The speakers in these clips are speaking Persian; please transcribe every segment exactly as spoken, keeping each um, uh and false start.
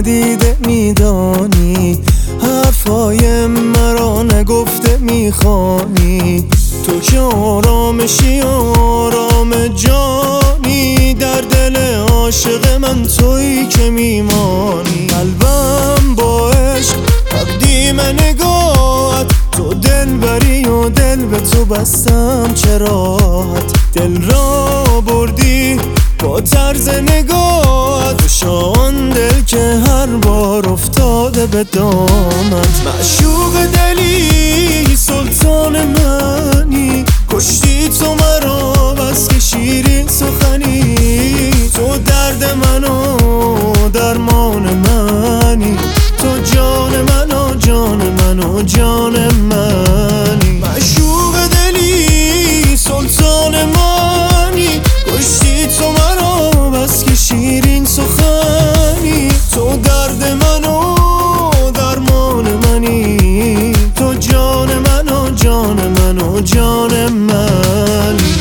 ندیده میدانی، حرفای مرا نگفته میخوانی. تو که آرامشی آرام جانی، در دل عاشق من تویی که میمانی. قلبم با عشق تقدیم نگاهت، تو دل بری و دل به تو بستم چه راحت. دل را بردی با طرز نگاهت، خوشان دل که هر بار افتاده به دامت. معشوق دلی سلطان منی، کشتی تو مرا بس که شیرین سخنی. تو درد منو درمان منی، تو جان منو جان منو جان منی. معشوق دلی سلطان منی، کشتی تو مرا بس که شیرین سخنی. تو درد منو درمان منی، تو جان منو جان منو جان منی.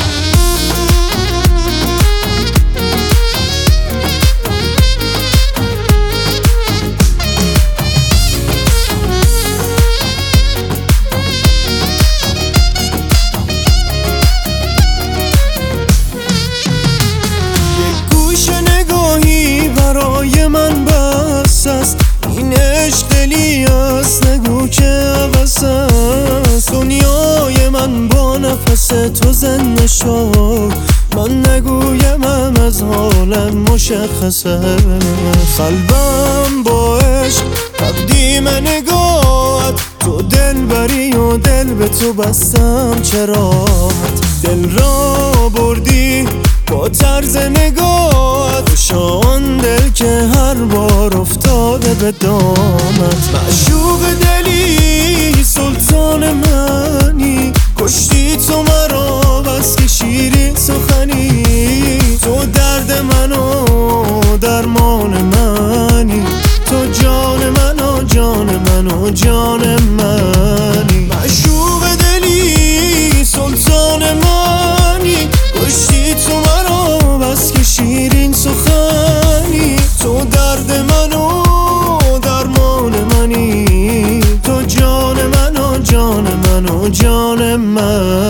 من بس است این عشق دلی است، نگو که عوض است. دنیای من با نفس تو زنده شد، من نگویم هم از حالم مشخصه. قلبم با عشق تقدیم نگاهت، تو دل بری و دل به تو بستم چه راحت. دل را بردی با طرز نگاهت، خوشان دل که هر بار افتاده به دامت. معشوق دلی سلطان منی، کشتی تو مرا بس که شیرین سخنی. تو درد منو درمان منی، تو جان منو جان منو جان منی. معشوق دلی سلطان منی، کشتی تو مرا بس که شیرین سخنی. تو درد منو درمان منی، تو جان منو جان منو جان من.